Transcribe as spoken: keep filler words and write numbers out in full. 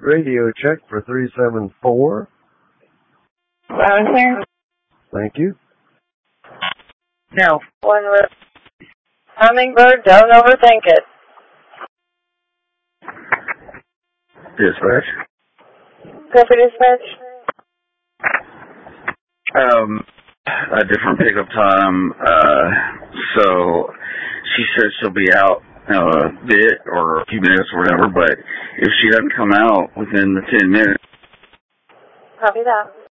Radio check for three seven four. Answer. Thank you. No. One with Hummingbird, don't overthink it. Dispatch. Go for dispatch. Um, a different pickup time. Uh, so she says she'll be out uh, a bit or a few minutes or whatever, but if she doesn't come out within the ten minutes. Copy that.